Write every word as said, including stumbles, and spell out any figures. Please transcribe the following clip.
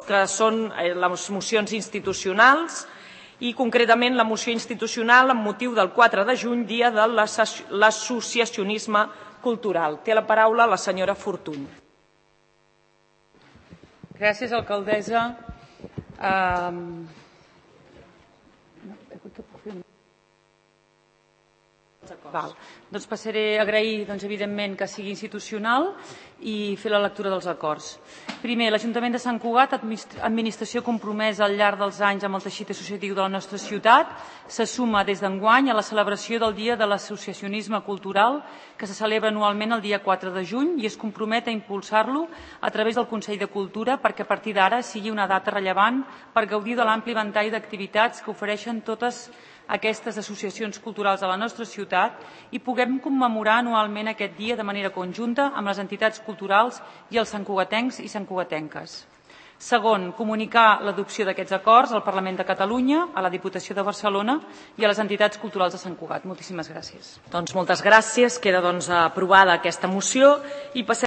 que són les mocions institucionals i concretament la moció institucional amb motiu del quatre de juny, dia de l'associacionisme cultural. Té la paraula la senyora Fortuny. Gràcies, alcaldessa. Val. Doncs passaré a agrair, doncs, evidentment, que sigui institucional i fer la lectura dels acords. Primer, l'Ajuntament de Sant Cugat, administració compromesa al llarg dels anys amb el teixit associatiu de la nostra ciutat, se suma des d'enguany a la celebració del Dia de l'Associacionisme Cultural, que se celebra anualment el dia quatre de juny i es compromet a impulsar-lo a través del Consell de Cultura perquè a partir d'ara sigui una data rellevant per gaudir de l'ampli ventall d'activitats que ofereixen totes aquestes associacions culturals a la nostra ciutat i puguem commemorar anualment aquest dia de manera conjunta amb les entitats culturals i els santcugatencs i santcugatenques. Segon, comunicar l'adopció d'aquests acords al Parlament de Catalunya, a la Diputació de Barcelona i a les entitats culturals de Sant Cugat. Moltíssimes gràcies. Doncs moltes gràcies. Queda doncs aprovada aquesta moció i passem